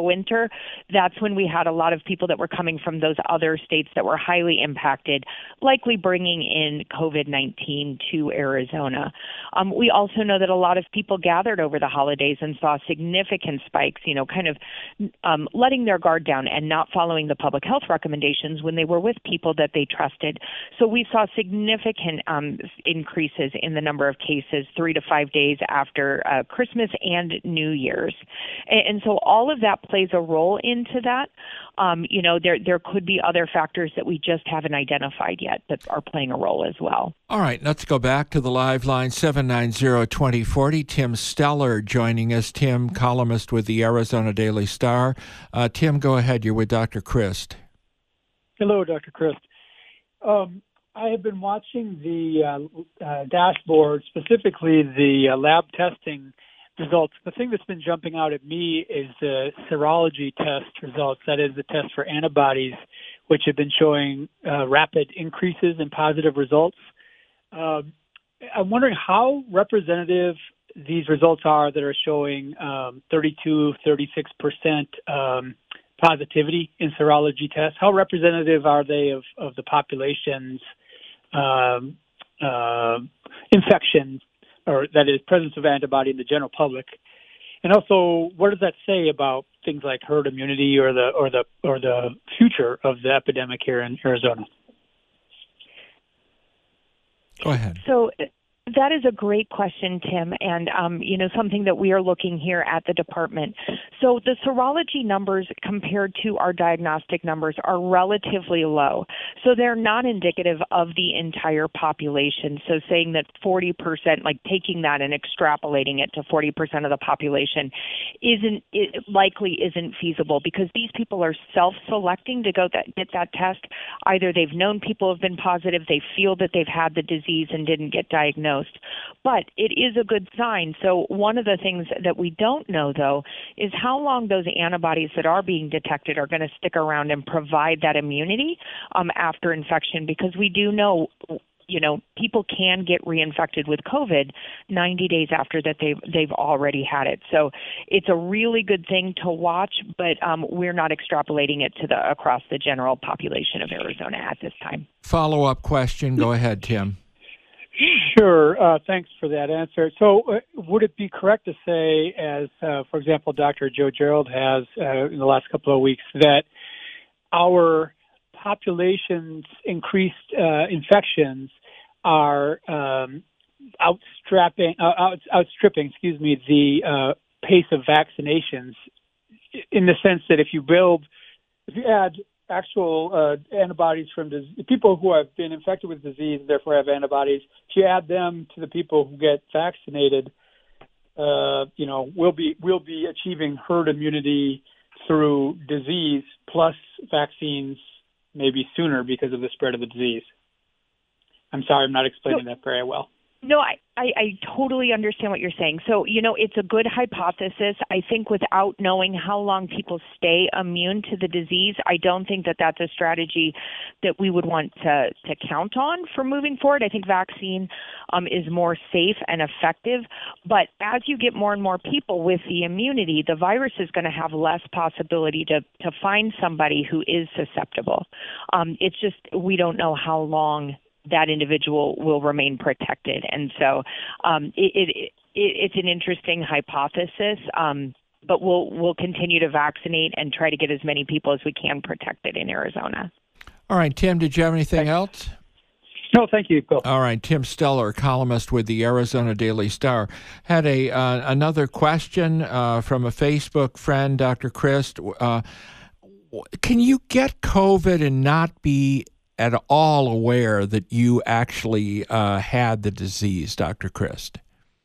winter, that's when we had a lot of people that were coming from those other states that were highly impacted, likely bringing in COVID nineteen to Arizona. Um, we also know that a lot of people gathered over the holidays and saw significant spikes, you know, kind of um, letting their guard down and not following the public health recommendations when they were with people that they trusted. So we saw significant um, increases in the number of cases three to five days after uh, Christmas and New Year's. And, and so all of that plays a role into that. Um, you know, there there could be other factors that we just haven't identified yet that are playing a role as well. All right, let's go back to the live line, seven nine zero, two zero four zero. Tim Steller joining us. Tim, columnist with the Arizona Daily Star. Uh, Tim, go ahead. You're with Doctor Christ. Hello, Doctor Christ. Um, I have been watching the uh, uh, dashboard, specifically the uh, lab testing results. The thing that's been jumping out at me is the serology test results. That is the test for antibodies, which have been showing uh, rapid increases in positive results. Um, I'm wondering how representative these results are that are showing um, thirty-two, thirty-six percent um, positivity in serology tests. How representative are they of, of the population's um, uh, infection, or that is presence of antibody in the general public? And also, what does that say about things like herd immunity or the or the or the future of the epidemic here in Arizona? Go ahead. So that is a great question, Tim, and um, you know, something that we are looking here at the department. So the serology numbers compared to our diagnostic numbers are relatively low. So they're not indicative of the entire population. So saying that forty percent, like taking that and extrapolating it to forty percent of the population isn't, it likely isn't feasible, because these people are self-selecting to go that, get that test. Either they've known people have been positive, they feel that they've had the disease and didn't get diagnosed. But it is a good sign. So one of the things that we don't know, though, is how long those antibodies that are being detected are going to stick around and provide that immunity um, after infection, because we do know, you know, people can get reinfected with COVID ninety days after that they've, they've already had it. So it's a really good thing to watch, but um, we're not extrapolating it to the across the general population of Arizona at this time. Follow-up question. Go ahead, Tim. Sure. Uh, thanks for that answer. So uh, would it be correct to say, as, uh, for example, Doctor Joe Gerald has uh, in the last couple of weeks, that our population's increased uh, infections are um, outstrapping, uh, out, outstripping, excuse me, the uh, pace of vaccinations, in the sense that if you build, if you add actual uh, antibodies from disease, people who have been infected with disease, therefore have antibodies, if you add them to the people who get vaccinated, uh, you know, we'll be we'll be achieving herd immunity through disease plus vaccines maybe sooner because of the spread of the disease. I'm sorry, I'm not explaining that very well. No, I, I, I totally understand what you're saying. So, you know, it's a good hypothesis. I think without knowing how long people stay immune to the disease, I don't think that that's a strategy that we would want to, to count on for moving forward. I think vaccine um, is more safe and effective. But as you get more and more people with the immunity, the virus is going to have less possibility to, to find somebody who is susceptible. Um, it's just we don't know how long that individual will remain protected. And so um, it, it, it, it's an interesting hypothesis, um, but we'll we'll continue to vaccinate and try to get as many people as we can protected in Arizona. All right, Tim, did you have anything Thanks. else? No, thank you, Bill. All right, Tim Steller, columnist with the Arizona Daily Star, had a uh, another question uh, from a Facebook friend, Doctor Christ. Uh, can you get COVID and not be at all aware that you actually uh, had the disease, Doctor Christ?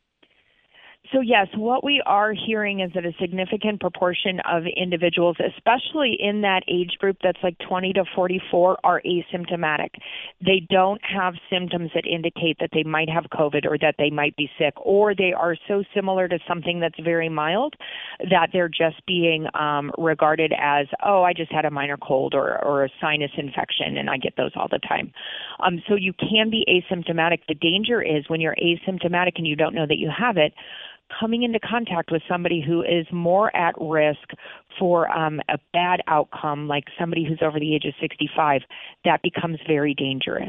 So yes, what we are hearing is that a significant proportion of individuals, especially in that age group that's like twenty to forty-four, are asymptomatic. They don't have symptoms that indicate that they might have COVID or that they might be sick, or they are so similar to something that's very mild that they're just being um, regarded as, oh, I just had a minor cold or, or a sinus infection, and I get those all the time. Um, so you can be asymptomatic. The danger is when you're asymptomatic and you don't know that you have it, coming into contact with somebody who is more at risk for um, a bad outcome, like somebody who's over the age of sixty-five, that becomes very dangerous.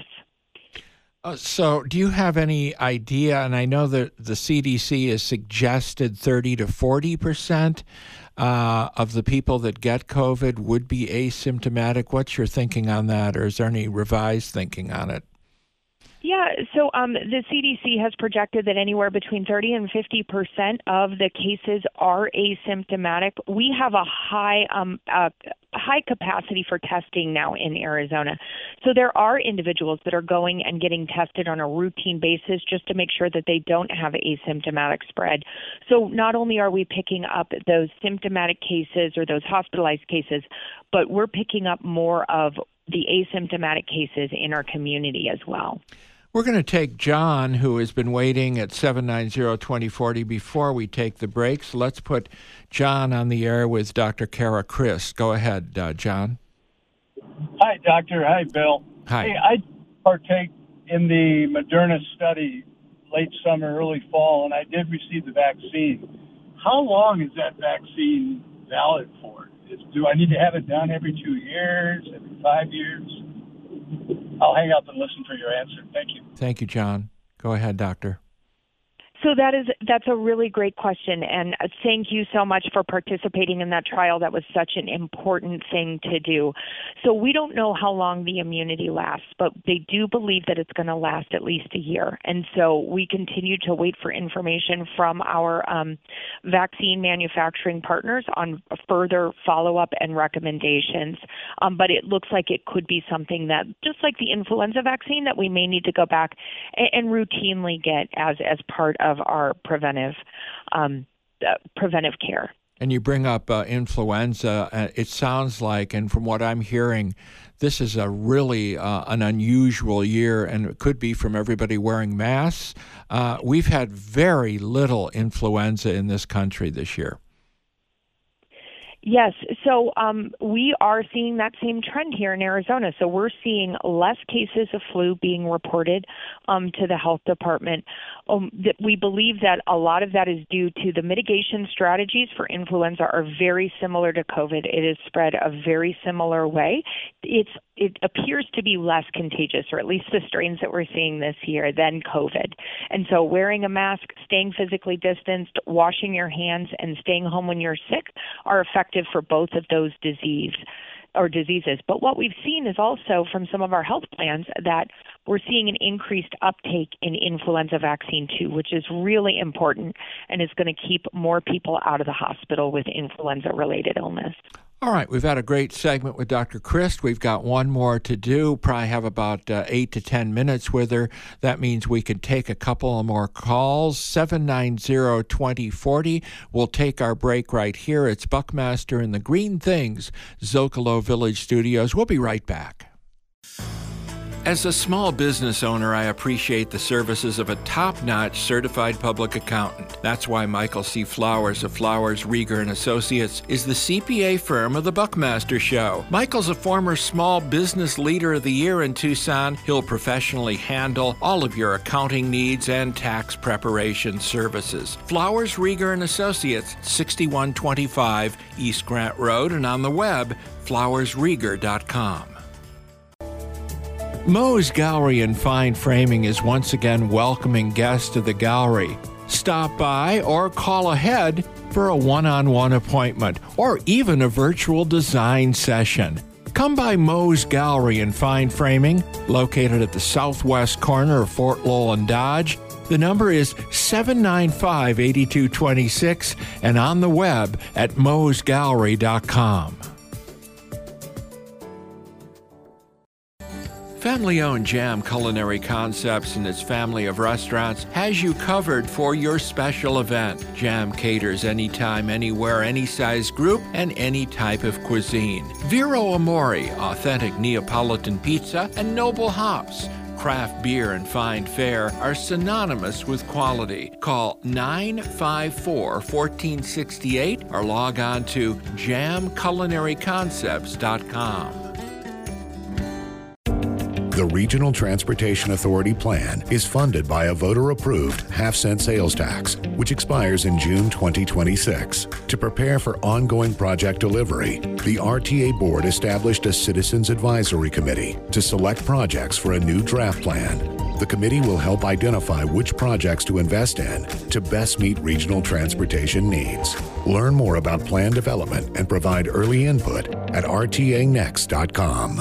Uh, so do you have any idea, and I know that the C D C has suggested thirty to forty percent uh, of the people that get COVID would be asymptomatic. What's your thinking on that, or is there any revised thinking on it? Yeah, so um, the C D C has projected that anywhere between thirty and fifty percent of the cases are asymptomatic. We have a high um, uh, high capacity for testing now in Arizona. So there are individuals that are going and getting tested on a routine basis just to make sure that they don't have asymptomatic spread. So not only are we picking up those symptomatic cases or those hospitalized cases, but we're picking up more of the asymptomatic cases in our community as well. We're going to take John, who has been waiting at seven nine zero, two zero four zero before we take the break. So let's put John on the air with Doctor Kara Christ. Go ahead, uh, John. Hi, Doctor. Hi, Bill. Hi. Hey, I partake in the Moderna study late summer, early fall, and I did receive the vaccine. How long is that vaccine valid for? Is, do I need to have it done every two years, every five years? I'll hang up and listen for your answer. Thank you. Thank you, John. Go ahead, Doctor. So that is that's a really great question, and thank you so much for participating in that trial. That was such an important thing to do. So we don't know how long the immunity lasts, but they do believe that it's going to last at least a year. And so we continue to wait for information from our um, vaccine manufacturing partners on further follow-up and recommendations. Um, but it looks like it could be something that, just like the influenza vaccine, that we may need to go back and, and routinely get as as part of of our preventive um, uh, preventive care. And you bring up uh, influenza. Uh, it sounds like, and from what I'm hearing, this is a really uh, an unusual year, and it could be from everybody wearing masks. Uh, we've had very little influenza in this country this year. Yes, so um, we are seeing that same trend here in Arizona. So we're seeing less cases of flu being reported um, to the health department. Um, that we believe that a lot of that is due to the mitigation strategies for influenza are very similar to COVID. It is spread a very similar way. It's it appears to be less contagious, or at least the strains that we're seeing this year, than COVID. And so wearing a mask, staying physically distanced, washing your hands, and staying home when you're sick are effective for both of those disease or diseases. But what we've seen is also from some of our health plans that we're seeing an increased uptake in influenza vaccine too, which is really important and is going to keep more people out of the hospital with influenza-related illness. All right, we've had a great segment with Doctor Christ. We've got one more to do. Probably have about uh, eight to ten minutes with her. That means we could take a couple more calls. seven nine zero, two zero four zero. We'll take our break right here. It's Buckmaster in the Green Things Zocalo Village Studios. We'll be right back. As a small business owner, I appreciate the services of a top-notch certified public accountant. That's why Michael C. Flowers of Flowers, Rieger and Associates is the C P A firm of the Buckmaster Show. Michael's a former Small Business Leader of the Year in Tucson. He'll professionally handle all of your accounting needs and tax preparation services. Flowers, Rieger and Associates, sixty-one twenty-five East Grant Road, and on the web, flowers rieger dot com. Moe's Gallery and Fine Framing is once again welcoming guests to the gallery. Stop by or call ahead for a one-on-one appointment or even a virtual design session. Come by Moe's Gallery and Fine Framing, located at the southwest corner of Fort Lowell and Dodge. The number is seven nine five, eight two two six and on the web at moes gallery dot com. Family-owned Jam Culinary Concepts and its family of restaurants has you covered for your special event. Jam caters anytime, anywhere, any size group, and any type of cuisine. Vero Amore, authentic Neapolitan pizza, and Noble Hops, craft beer and fine fare are synonymous with quality. Call nine five four, one four six eight or log on to jam culinary concepts dot com. The Regional Transportation Authority plan is funded by a voter-approved half-cent sales tax, which expires in June twenty twenty-six. To prepare for ongoing project delivery, the R T A Board established a Citizens Advisory Committee to select projects for a new draft plan. The committee will help identify which projects to invest in to best meet regional transportation needs. Learn more about plan development and provide early input at R T A next dot com.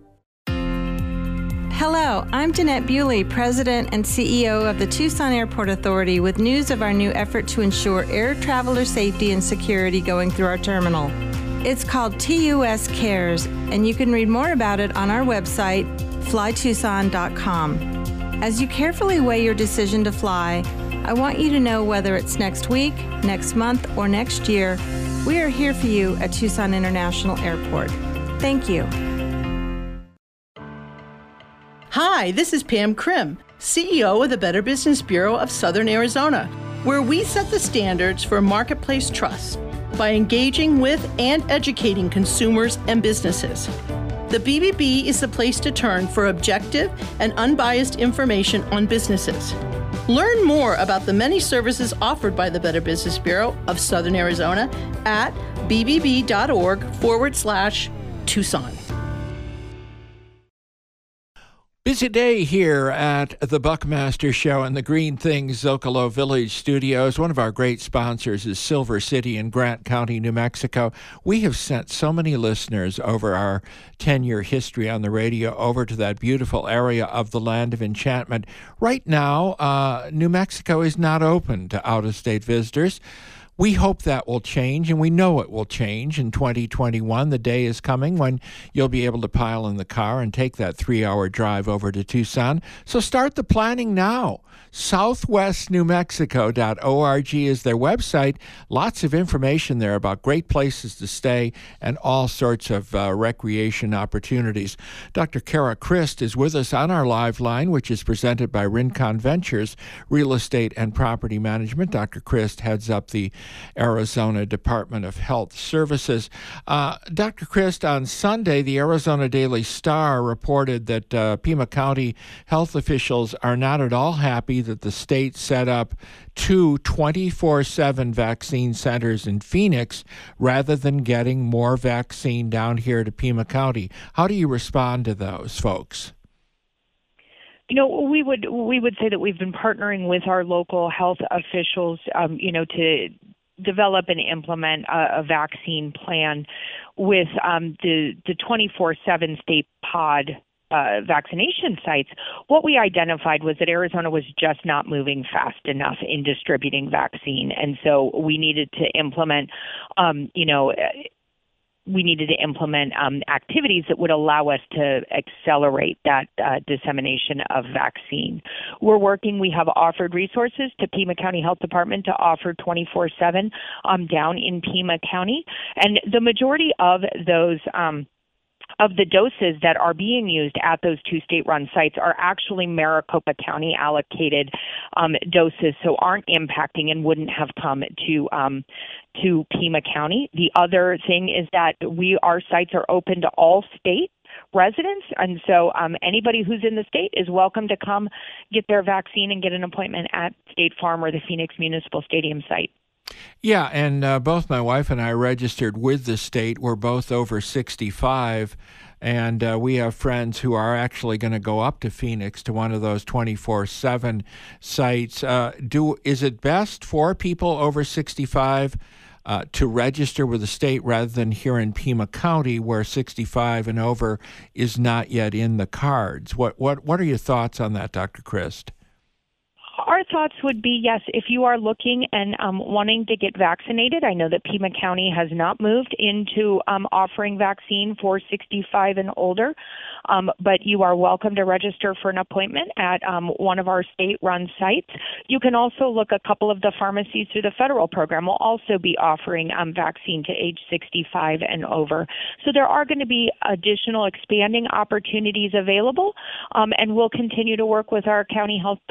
Hello, I'm Jeanette Bewley, President and C E O of the Tucson Airport Authority, with news of our new effort to ensure air traveler safety and security going through our terminal. It's called T U S Cares, and you can read more about it on our website, fly tucson dot com. As you carefully weigh your decision to fly, I want you to know whether it's next week, next month, or next year, we are here for you at Tucson International Airport. Thank you. Hi, this is Pam Krim, C E O of the Better Business Bureau of Southern Arizona, where we set the standards for marketplace trust by engaging with and educating consumers and businesses. The B B B is the place to turn for objective and unbiased information on businesses. Learn more about the many services offered by the Better Business Bureau of Southern Arizona at bbb.org forward slash Tucson. Busy day here at the Buckmaster Show in the Green Things Zocalo Village studios. One of our great sponsors is Silver City in Grant County, New Mexico. We have sent so many listeners over our ten-year history on the radio over to that beautiful area of the Land of Enchantment. Right now, uh, New Mexico is not open to out-of-state visitors. We hope that will change, and we know it will change in twenty twenty-one. The day is coming when you'll be able to pile in the car and take that three-hour drive over to Tucson. So start the planning now. southwest new mexico dot org is their website. Lots of information there about great places to stay and all sorts of uh, recreation opportunities. Doctor Kara Christ is with us on our live line, which is presented by Rincon Ventures Real Estate and Property Management. Doctor Christ heads up the Arizona Department of Health Services. Uh, Doctor Christ, on Sunday, the Arizona Daily Star reported that uh, Pima County health officials are not at all happy that the state set up two twenty-four seven vaccine centers in Phoenix rather than getting more vaccine down here to Pima County. How do you respond to those folks? You know, we would we would say that we've been partnering with our local health officials, um, you know, to develop and implement a, a vaccine plan with um, the the twenty-four seven state pod uh, vaccination sites. What we identified was that Arizona was just not moving fast enough in distributing vaccine, and so we needed to implement, um, you know. we needed to implement um, activities that would allow us to accelerate that uh, dissemination of vaccine. We're working, we have offered resources to Pima County Health Department to offer twenty-four seven um, down in Pima County. And the majority of those um, of the doses that are being used at those two state-run sites are actually Maricopa County allocated um, doses, so aren't impacting and wouldn't have come to um, to Pima County. The other thing is that we our sites are open to all state residents, and so um, anybody who's in the state is welcome to come get their vaccine and get an appointment at State Farm or the Phoenix Municipal Stadium site. Yeah, and uh, both my wife and I registered with the state. We're both over sixty-five, and uh, we have friends who are actually going to go up to Phoenix to one of those twenty-four seven sites. Uh, do is it best for people over sixty-five uh, to register with the state rather than here in Pima County, where sixty-five and over is not yet in the cards? What what what are your thoughts on that, Doctor Christ? Our thoughts would be, yes, if you are looking and um, wanting to get vaccinated. I know that Pima County has not moved into um, offering vaccine for sixty-five and older, um, but you are welcome to register for an appointment at um, one of our state-run sites. You can also look, a couple of the pharmacies through the federal program will also be offering um, vaccine to age sixty-five and over. So there are going to be additional expanding opportunities available, um, and we'll continue to work with our county health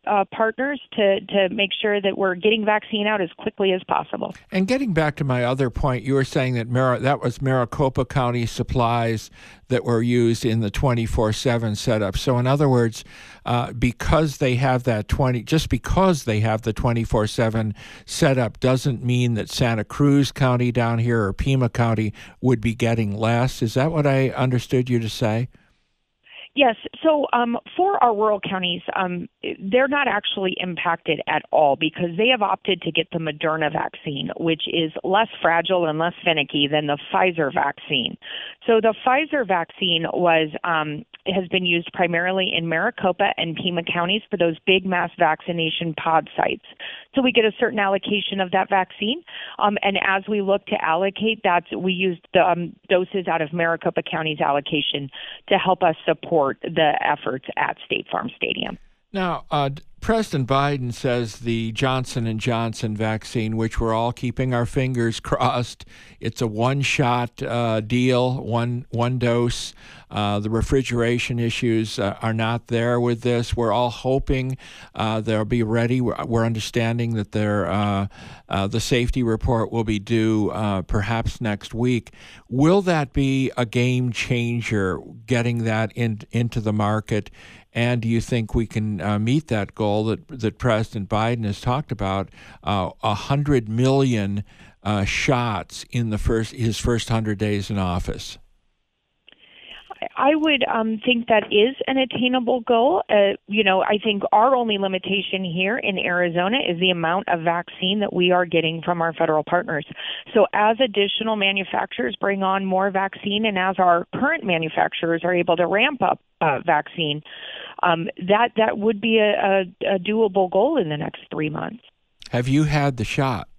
uh, partners to, to make sure that we're getting vaccine out as quickly as possible. And getting back to my other point, you were saying that Mar- that was Maricopa County supplies that were used in the twenty-four seven setup. So in other words, uh, because they have that twenty, just because they have the twenty-four seven setup doesn't mean that Santa Cruz County down here or Pima County would be getting less. Is that what I understood you to say? Yes. So um, for our rural counties, um, they're not actually impacted at all because they have opted to get the Moderna vaccine, which is less fragile and less finicky than the Pfizer vaccine. So the Pfizer vaccine was um, has been used primarily in Maricopa and Pima counties for those big mass vaccination pod sites. So we get a certain allocation of that vaccine. Um, and as we look to allocate that, we used the um, doses out of Maricopa County's allocation to help us support the efforts at State Farm Stadium. Now, uh, President Biden says the Johnson and Johnson vaccine, which we're all keeping our fingers crossed, it's a one-shot uh, deal, one one dose. Uh, the refrigeration issues uh, are not there with this. We're all hoping uh, they'll be ready. We're, we're understanding that they're, uh, uh, the safety report will be due uh, perhaps next week. Will that be a game changer, getting that in, into the market? And do you think we can uh, meet that goal that that President Biden has talked about, uh, one hundred million uh, shots in the first his first one hundred days in office? I would um, think that is an attainable goal. Uh, you know, I think our only limitation here in Arizona is the amount of vaccine that we are getting from our federal partners. So as additional manufacturers bring on more vaccine and as our current manufacturers are able to ramp up uh, vaccine, um, that, that would be a, a, a doable goal in the next three months. Have you had the shot?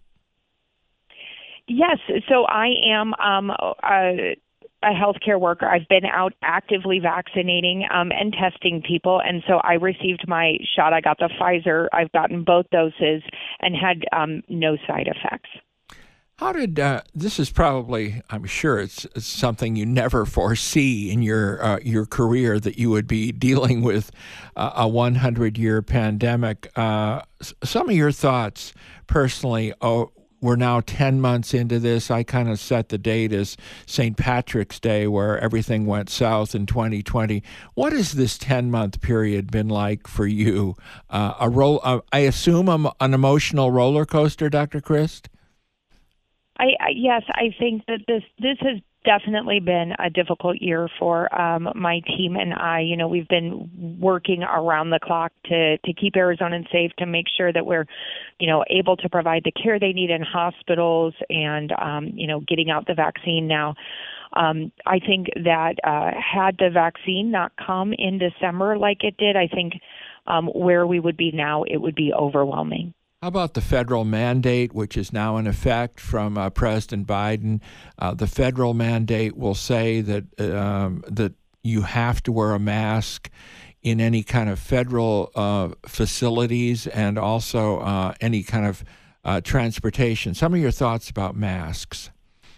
Yes. So I am um, uh, a healthcare worker. I've been out actively vaccinating um, and testing people, and so I received my shot. I got the Pfizer. I've gotten both doses and had um, no side effects. How did uh, this is probably, I'm sure it's, it's something you never foresee in your uh, your career that you would be dealing with uh, a one hundred year pandemic. Uh, some of your thoughts personally. Oh, we're now ten months into this. I kind of set the date as Saint Patrick's Day, where everything went south in twenty twenty. What has this ten-month period been like for you? Uh, a roll, uh, I assume a, an emotional roller coaster, Doctor Christ? I, I yes, I think that this this has definitely been a difficult year for um, my team and I. You know, we've been working around the clock to to keep Arizonans safe, to make sure that we're, you know, able to provide the care they need in hospitals and, um, you know, getting out the vaccine now. Um, I think that uh, had the vaccine not come in December like it did, I think um, where we would be now, it would be overwhelming. How about the federal mandate, which is now in effect from uh, President Biden? Uh, the federal mandate will say that um, that you have to wear a mask in any kind of federal uh, facilities and also uh, any kind of uh, transportation. Some of your thoughts about masks?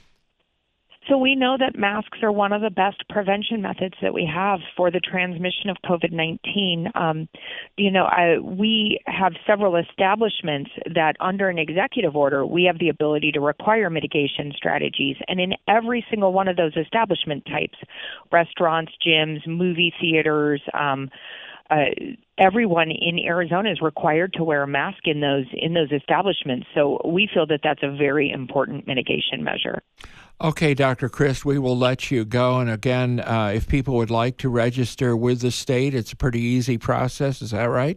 So we know that masks are one of the best prevention methods that we have for the transmission of COVID nineteen. Um, you know, I, we have several establishments that under an executive order, we have the ability to require mitigation strategies. And in every single one of those establishment types, restaurants, gyms, movie theaters, um, Uh, everyone in Arizona is required to wear a mask in those in those establishments. So we feel that that's a very important mitigation measure. Okay, Doctor Christ, we will let you go. And again, uh, if people would like to register with the state, it's a pretty easy process. Is that right?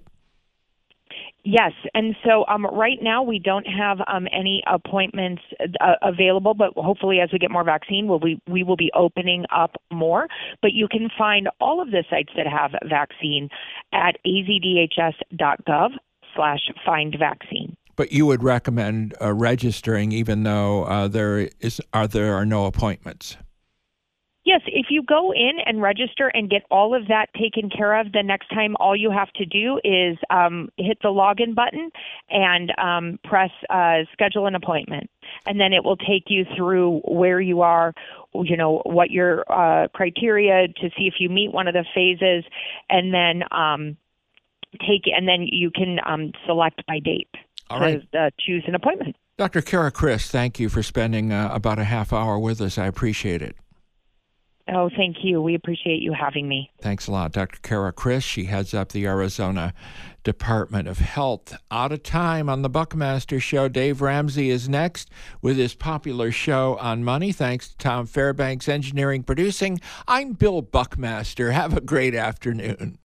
Yes, and so um, right now we don't have um, any appointments uh, available, but hopefully as we get more vaccine, we'll be, we will be opening up more. But you can find all of the sites that have vaccine at azdhs.gov slash find vaccine. But you would recommend uh, registering even though uh, there is are there are no appointments? Yes, if you go in and register and get all of that taken care of, the next time all you have to do is um, hit the login button and um, press uh, schedule an appointment. And then it will take you through where you are, you know, what your uh, criteria to see if you meet one of the phases. And then um, take, and then you can um, select by date All to right. uh, choose an appointment. Doctor Kara Chris, thank you for spending uh, about a half hour with us. I appreciate it. Oh, thank you. We appreciate you having me. Thanks a lot. Doctor Kara Chris, she heads up the Arizona Department of Health. Out of time on the Buckmaster Show. Dave Ramsey is next with his popular show on money. Thanks to Tom Fairbanks, engineering, producing. I'm Bill Buckmaster. Have a great afternoon.